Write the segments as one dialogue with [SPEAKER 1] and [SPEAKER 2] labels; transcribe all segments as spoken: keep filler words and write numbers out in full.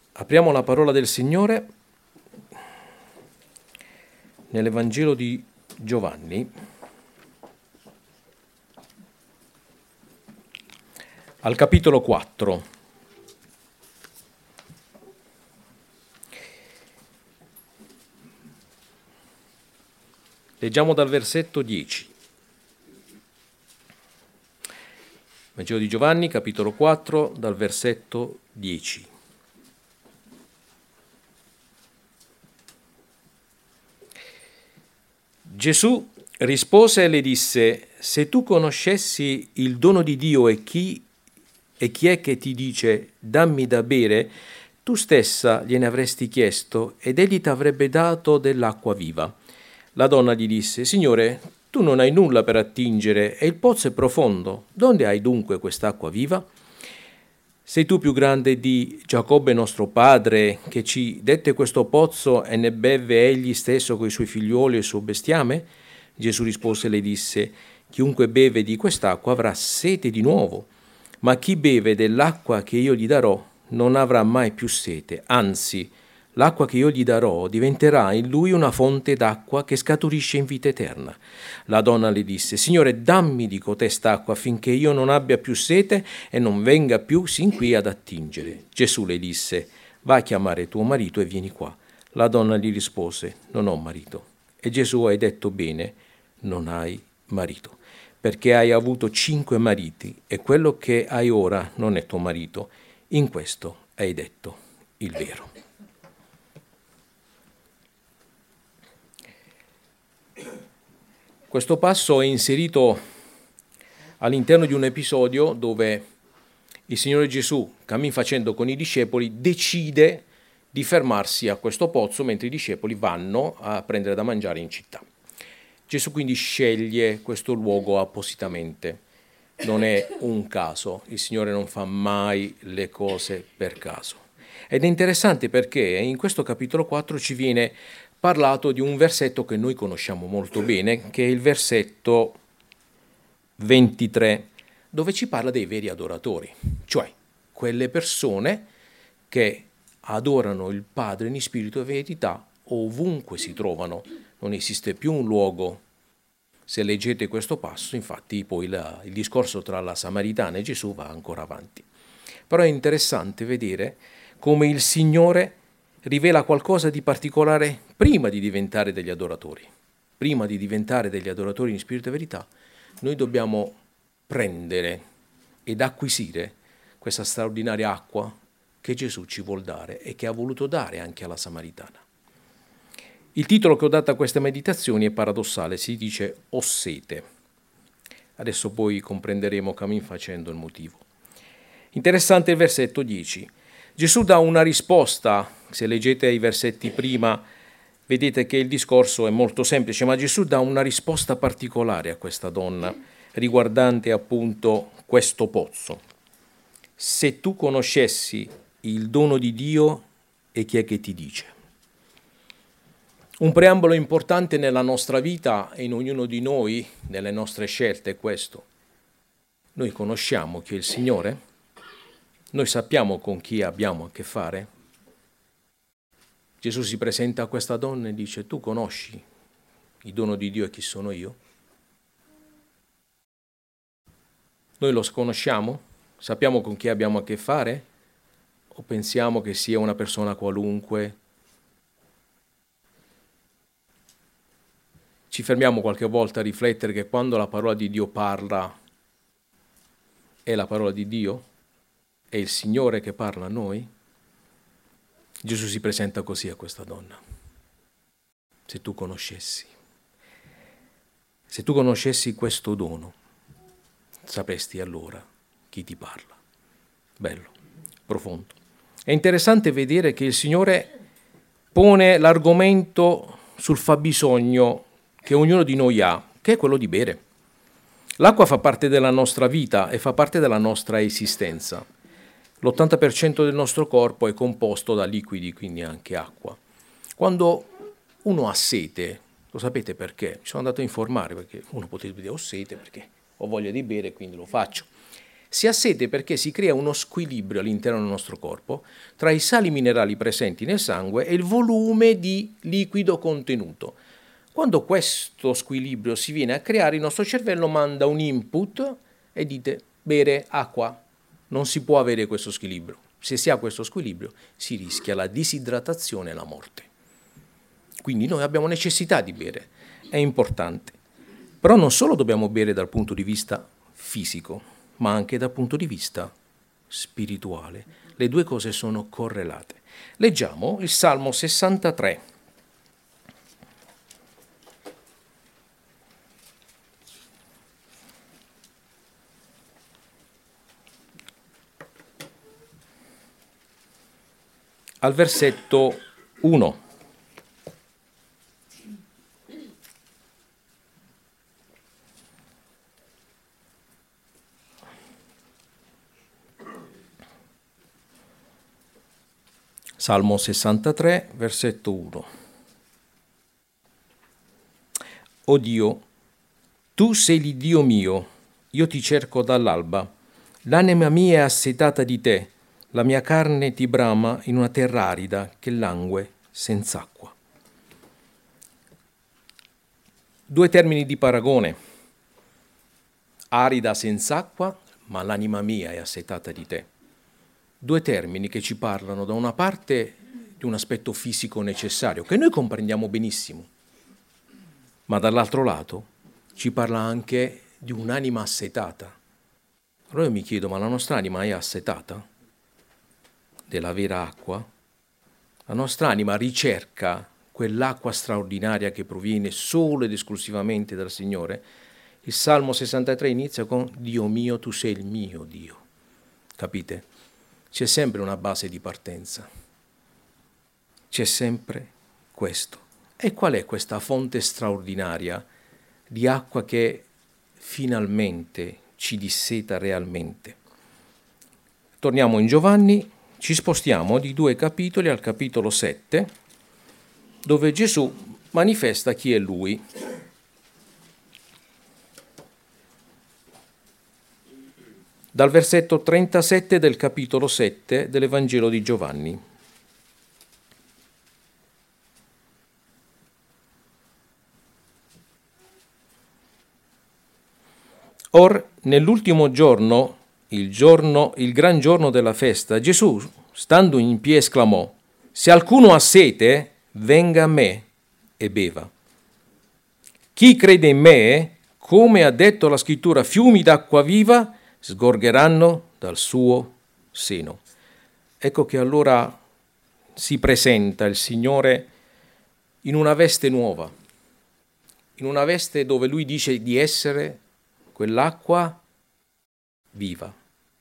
[SPEAKER 1] Apriamo la parola del Signore nell'Evangelo di Giovanni, al capitolo quattro. Leggiamo dal versetto dieci. Vangelo di Giovanni, capitolo quattro, dal versetto dieci. Gesù rispose e le disse: se tu conoscessi il dono di Dio e chi, e chi è che ti dice dammi da bere, tu stessa gliene avresti chiesto ed egli ti avrebbe dato dell'acqua viva. La donna gli disse: Signore, tu non hai nulla per attingere e il pozzo è profondo. Donde hai dunque quest'acqua viva? Sei tu più grande di Giacobbe nostro padre, che ci dette questo pozzo e ne beve egli stesso coi suoi figliuoli e il suo bestiame? Gesù rispose e le disse: chiunque beve di quest'acqua avrà sete di nuovo, ma chi beve dell'acqua che io gli darò non avrà mai più sete, anzi, l'acqua che io gli darò diventerà in lui una fonte d'acqua che scaturisce in vita eterna. La donna le disse: Signore, dammi di cotest'acqua affinché io non abbia più sete e non venga più sin qui ad attingere. Gesù le disse: va a chiamare tuo marito e vieni qua. La donna gli rispose: non ho marito. E Gesù: hai detto bene, non hai marito, perché hai avuto cinque mariti e quello che hai ora non è tuo marito. In questo hai detto il vero. Questo passo è inserito all'interno di un episodio dove il Signore Gesù, cammin facendo con i discepoli, decide di fermarsi a questo pozzo mentre i discepoli vanno a prendere da mangiare in città. Gesù quindi sceglie questo luogo appositamente. Non è un caso, il Signore non fa mai le cose per caso. Ed è interessante perché in questo capitolo quattro ci viene parlato di un versetto che noi conosciamo molto bene, che è il versetto ventitré, dove ci parla dei veri adoratori, cioè quelle persone che adorano il Padre in spirito e verità ovunque si trovano. Non esiste più un luogo. Se leggete questo passo, infatti, poi la, il discorso tra la Samaritana e Gesù va ancora avanti. Però è interessante vedere come il Signore rivela qualcosa di particolare prima di diventare degli adoratori. Prima di diventare degli adoratori in spirito e verità, noi dobbiamo prendere ed acquisire questa straordinaria acqua che Gesù ci vuol dare e che ha voluto dare anche alla Samaritana. Il titolo che ho dato a queste meditazioni è paradossale, si dice ho sete. Adesso poi comprenderemo cammin facendo il motivo. Interessante il versetto dieci. Gesù dà una risposta, se leggete i versetti prima vedete che il discorso è molto semplice, ma Gesù dà una risposta particolare a questa donna riguardante appunto questo pozzo. Se tu conoscessi il dono di Dio e chi è che ti dice? Un preambolo importante nella nostra vita e in ognuno di noi, nelle nostre scelte, è questo. Noi conosciamo chi è il Signore? Noi sappiamo con chi abbiamo a che fare? Gesù si presenta a questa donna e dice: tu conosci il dono di Dio e chi sono io? Noi lo conosciamo? Sappiamo con chi abbiamo a che fare? O pensiamo che sia una persona qualunque? Ci fermiamo qualche volta a riflettere che quando la parola di Dio parla è la parola di Dio? È il Signore che parla a noi? Gesù si presenta così a questa donna. Se tu conoscessi, se tu conoscessi questo dono, sapresti allora chi ti parla. Bello, profondo. È interessante vedere che il Signore pone l'argomento sul fabbisogno che ognuno di noi ha, che è quello di bere. L'acqua fa parte della nostra vita e fa parte della nostra esistenza. L'ottanta per cento del nostro corpo è composto da liquidi, quindi anche acqua. Quando uno ha sete, lo sapete perché? Mi sono andato a informare, perché uno potrebbe dire ho sete perché ho voglia di bere, quindi lo faccio. Si ha sete perché si crea uno squilibrio all'interno del nostro corpo tra i sali minerali presenti nel sangue e il volume di liquido contenuto. Quando questo squilibrio si viene a creare, il nostro cervello manda un input e dite bere acqua. Non si può avere questo squilibrio. Se si ha questo squilibrio si rischia la disidratazione e la morte. Quindi noi abbiamo necessità di bere, è importante. Però non solo dobbiamo bere dal punto di vista fisico, ma anche dal punto di vista spirituale. Le due cose sono correlate. Leggiamo il Salmo sessantatré. Al versetto uno. Salmo sessantatré, versetto uno. O Dio, tu sei l'Iddio mio, io ti cerco dall'alba. L'anima mia è assetata di te, la mia carne ti brama in una terra arida che langue senza acqua. Due termini di paragone. Arida senza acqua, ma l'anima mia è assetata di te. Due termini che ci parlano da una parte di un aspetto fisico necessario, che noi comprendiamo benissimo, ma dall'altro lato ci parla anche di un'anima assetata. Allora io mi chiedo, ma la nostra anima è assetata della vera acqua? La nostra anima ricerca quell'acqua straordinaria che proviene solo ed esclusivamente dal Signore? Il Salmo sessantatré inizia con Dio mio, tu sei il mio Dio. Capite? C'è sempre una base di partenza. C'è sempre questo. E qual è questa fonte straordinaria di acqua che finalmente ci disseta realmente? Torniamo in Giovanni, ci spostiamo di due capitoli al capitolo sette, dove Gesù manifesta chi è Lui. Dal versetto trentasette del capitolo sette dell'Evangelo di Giovanni. Or, nell'ultimo giorno, il giorno, il gran giorno della festa, Gesù, stando in piedi, esclamò: se alcuno ha sete, venga a me e beva. Chi crede in me, come ha detto la scrittura, fiumi d'acqua viva sgorgeranno dal suo seno. Ecco che allora si presenta il Signore in una veste nuova, in una veste dove Lui dice di essere quell'acqua viva.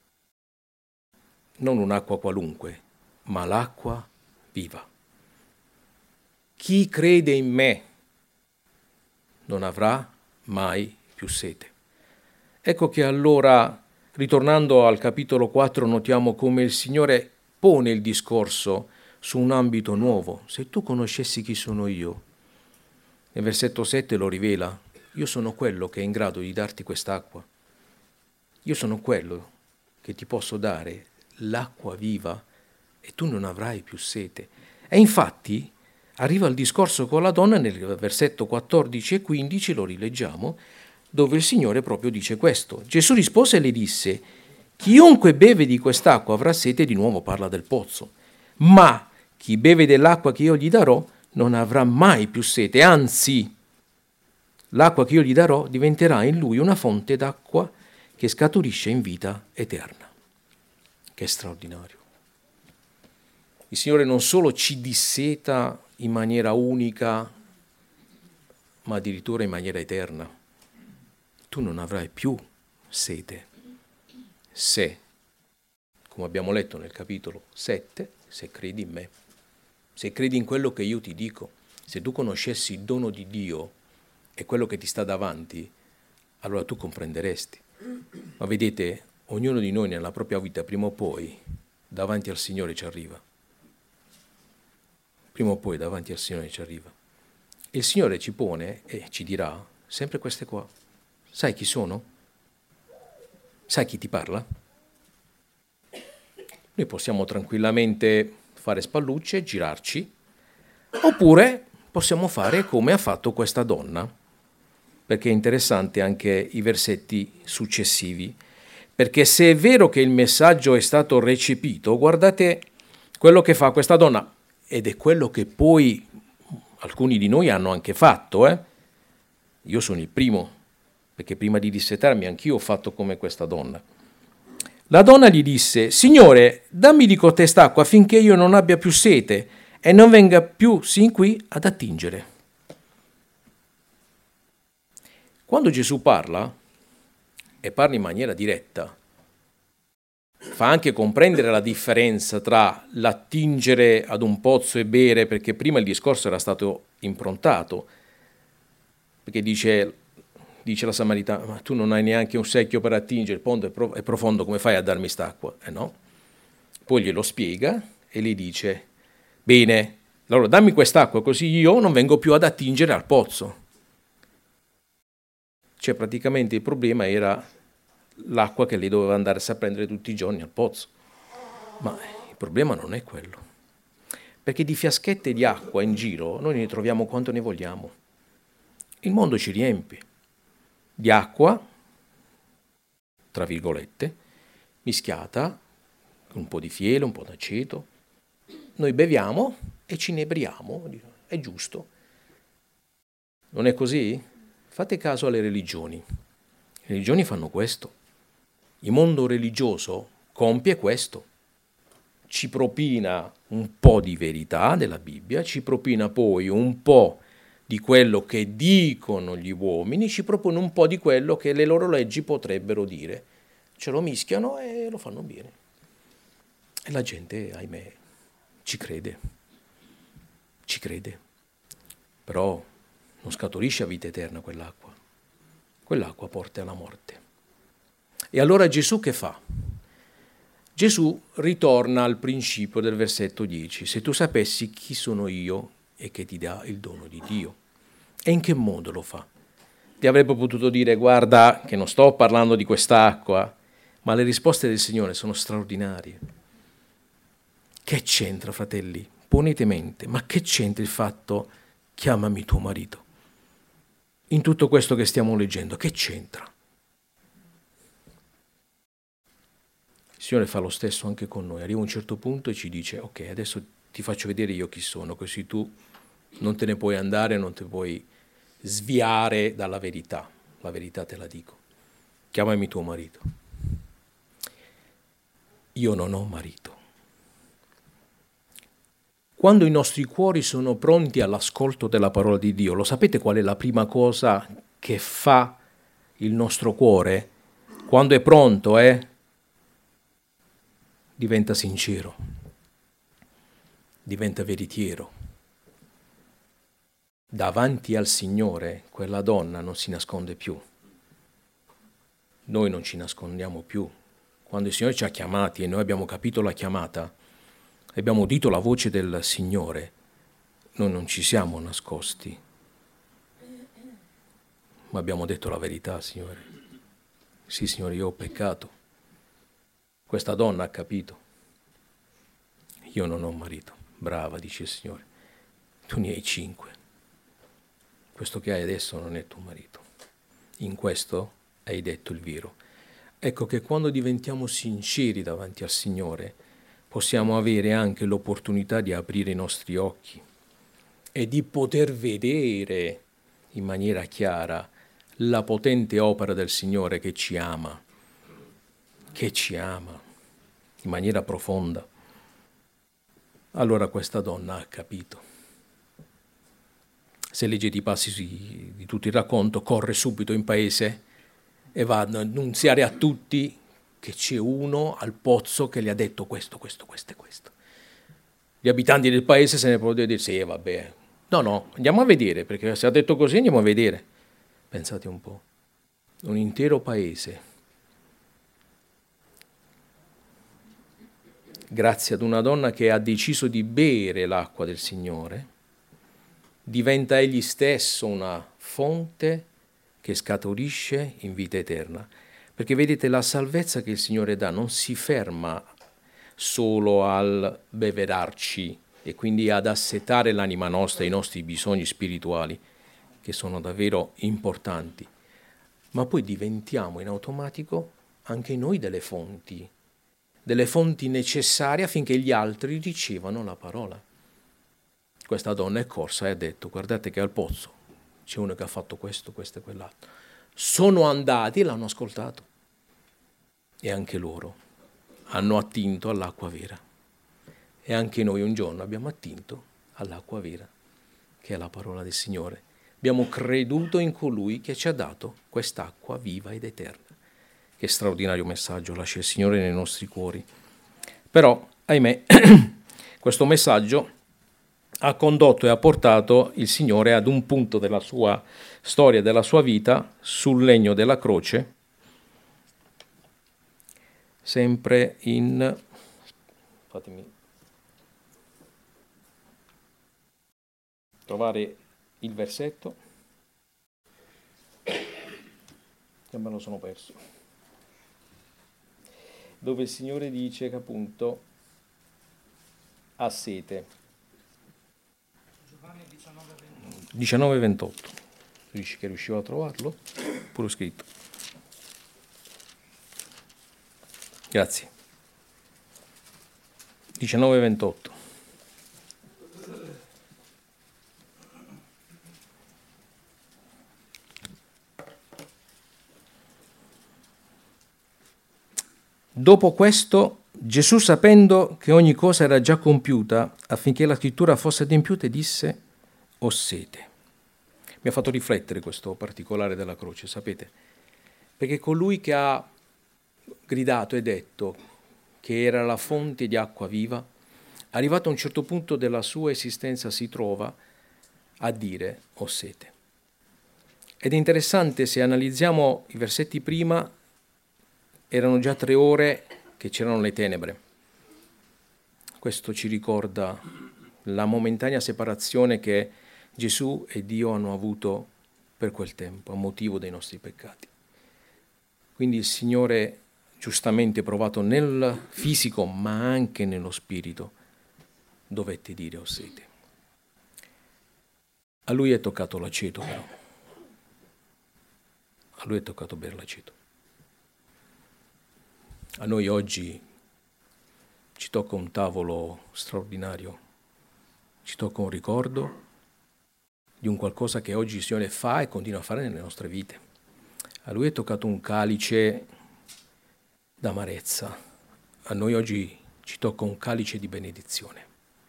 [SPEAKER 1] Non un'acqua qualunque, ma l'acqua viva. Chi crede in me non avrà mai più sete. Ecco che allora, ritornando al capitolo quattro, notiamo come il Signore pone il discorso su un ambito nuovo. Se tu conoscessi chi sono io, nel versetto sette lo rivela, io sono quello che è in grado di darti quest'acqua. Io sono quello che ti posso dare l'acqua viva e tu non avrai più sete. E infatti arriva il discorso con la donna nel versetto quattordici e quindici, lo rileggiamo, dove il Signore proprio dice questo. Gesù rispose e le disse: chiunque beve di quest'acqua avrà sete, di nuovo parla del pozzo, ma chi beve dell'acqua che io gli darò non avrà mai più sete, anzi l'acqua che io gli darò diventerà in lui una fonte d'acqua che scaturisce in vita eterna. Che straordinario. Il Signore non solo ci disseta in maniera unica, ma addirittura in maniera eterna. Tu non avrai più sete se, come abbiamo letto nel capitolo sette, se credi in me, se credi in quello che io ti dico, se tu conoscessi il dono di Dio e quello che ti sta davanti, allora tu comprenderesti. Ma vedete, ognuno di noi nella propria vita prima o poi davanti al Signore ci arriva. Prima o poi davanti al Signore ci arriva. E il Signore ci pone e ci dirà sempre queste qua. Sai chi sono? Sai chi ti parla? noi possiamo tranquillamente fare spallucce e girarci, oppure possiamo fare come ha fatto questa donna, perché è interessante anche i versetti successivi, perché se è vero che il messaggio è stato recepito, guardate quello che fa questa donna, ed è quello che poi alcuni di noi hanno anche fatto, eh? Io sono il primo, perché prima di dissetarmi anch'io ho fatto come questa donna. La donna gli disse: Signore, dammi di cotest'acqua affinché io non abbia più sete e non venga più sin qui ad attingere. Quando Gesù parla, e parla in maniera diretta, fa anche comprendere la differenza tra l'attingere ad un pozzo e bere, perché prima il discorso era stato improntato, perché dice, dice la Samaritana: ma tu non hai neanche un secchio per attingere, il ponte è, pro- è profondo, come fai a darmi st'acqua? Eh no. Poi glielo spiega e gli dice: bene, allora dammi quest'acqua così io non vengo più ad attingere al pozzo. Cioè praticamente il problema era l'acqua che lei doveva andare a prendere tutti i giorni al pozzo. Ma il problema non è quello, perché di fiaschette di acqua in giro noi ne troviamo quanto ne vogliamo. Il mondo ci riempie di acqua, tra virgolette, mischiata con un po' di fiele, un po' d'aceto. Noi beviamo e ci inebriamo, è giusto. Non è così? Fate caso alle religioni. Le religioni fanno questo. Il mondo religioso compie questo. Ci propina un po' di verità della Bibbia, ci propina poi un po' di quello che dicono gli uomini, ci propone un po' di quello che le loro leggi potrebbero dire. Ce lo mischiano e lo fanno bene. E la gente, ahimè, ci crede. Ci crede. Però non scaturisce a vita eterna quell'acqua. Quell'acqua porta alla morte. E allora Gesù che fa? Gesù ritorna al principio del versetto dieci. Se tu sapessi chi sono io e che ti dà il dono di Dio. E in che modo lo fa? Ti avrebbe potuto dire: guarda che non sto parlando di quest'acqua, ma le risposte del Signore sono straordinarie. Che c'entra, fratelli? Ponete mente, ma che c'entra il fatto chiamami tuo marito? In tutto questo che stiamo leggendo, che c'entra? Il Signore fa lo stesso anche con noi. Arriva a un certo punto e ci dice: ok, adesso ti faccio vedere io chi sono, così tu non te ne puoi andare, non ti puoi sviare dalla verità. La verità te la dico. Chiamami tuo marito. Io non ho marito. Quando i nostri cuori sono pronti all'ascolto della parola di Dio, lo sapete qual è la prima cosa che fa il nostro cuore? Quando è pronto, eh? Diventa sincero, diventa veritiero. Davanti al Signore quella donna non si nasconde più. Noi non ci nascondiamo più. Quando il Signore ci ha chiamati e noi abbiamo capito la chiamata, abbiamo udito la voce del Signore, noi non ci siamo nascosti, ma abbiamo detto la verità, Signore. Sì, Signore, io ho peccato. Questa donna ha capito. Io non ho marito. Brava, dice il Signore. Tu ne hai cinque. Questo che hai adesso non è tuo marito. In questo hai detto il vero. Ecco che quando diventiamo sinceri davanti al Signore, possiamo avere anche l'opportunità di aprire i nostri occhi e di poter vedere in maniera chiara la potente opera del Signore che ci ama, che ci ama in maniera profonda. Allora questa donna ha capito. Se leggete i passi di tutto il racconto, corre subito in paese e va ad annunziare a tutti che c'è uno al pozzo che gli ha detto questo, questo, questo e questo. Gli abitanti del paese se ne possono dire: sì, vabbè. No, no, andiamo a vedere, perché se ha detto così andiamo a vedere. Pensate un po', un intero paese, grazie ad una donna che ha deciso di bere l'acqua del Signore, diventa egli stesso una fonte che scaturisce in vita eterna. Perché vedete, la salvezza che il Signore dà non si ferma solo al beverarci e quindi ad assetare l'anima nostra, i nostri bisogni spirituali, che sono davvero importanti, ma poi diventiamo in automatico anche noi delle fonti, delle fonti necessarie affinché gli altri ricevano la parola. Questa donna è corsa e ha detto: guardate che al pozzo c'è uno che ha fatto questo, questo e quell'altro. Sono andati e l'hanno ascoltato. E anche loro hanno attinto all'acqua vera. E anche noi un giorno abbiamo attinto all'acqua vera, che è la parola del Signore. Abbiamo creduto in colui che ci ha dato quest'acqua viva ed eterna. Che straordinario messaggio lascia il Signore nei nostri cuori. Però, ahimè, questo messaggio ha condotto e ha portato il Signore ad un punto della sua storia, della sua vita, sul legno della croce, sempre in... fatemi trovare il versetto, che me lo sono perso, dove il Signore dice che appunto ha sete. diciannove ventotto, dici che riuscivo a trovarlo? Pure scritto. Grazie. diciannove ventotto. Dopo questo, Gesù, sapendo che ogni cosa era già compiuta, affinché la scrittura fosse adempiuta, disse: ho sete. Mi ha fatto riflettere questo particolare della croce, sapete? Perché colui che ha gridato e detto che era la fonte di acqua viva, arrivato a un certo punto della sua esistenza, si trova a dire: ho sete. Ed è interessante, se analizziamo i versetti prima, erano già tre ore che c'erano le tenebre. Questo ci ricorda la momentanea separazione che Gesù e Dio hanno avuto per quel tempo, a motivo dei nostri peccati. Quindi il Signore, giustamente provato nel fisico, ma anche nello spirito, dovette dire: ho sete. A Lui è toccato l'aceto, però. A Lui è toccato bere l'aceto. A noi oggi ci tocca un tavolo straordinario, ci tocca un ricordo di un qualcosa che oggi il Signore fa e continua a fare nelle nostre vite. A Lui è toccato un calice d'amarezza, a noi oggi ci tocca un calice di benedizione.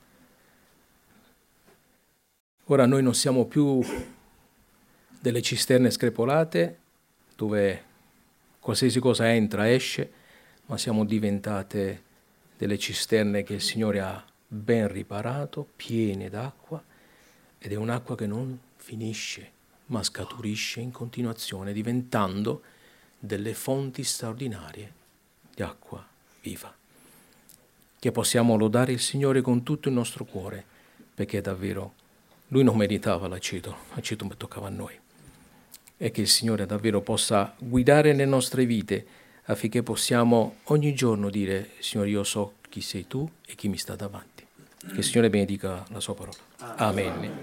[SPEAKER 1] Ora noi non siamo più delle cisterne screpolate dove qualsiasi cosa entra esce, ma siamo diventate delle cisterne che il Signore ha ben riparato, piene d'acqua, ed è un'acqua che non finisce, ma scaturisce in continuazione, diventando delle fonti straordinarie di acqua viva. Che possiamo lodare il Signore con tutto il nostro cuore, perché davvero Lui non meritava l'aceto, l'aceto toccava a noi. E che il Signore davvero possa guidare le nostre vite, affinché possiamo ogni giorno dire: Signore, io so chi sei tu e chi mi sta davanti. Che il Signore benedica la sua parola. Amen.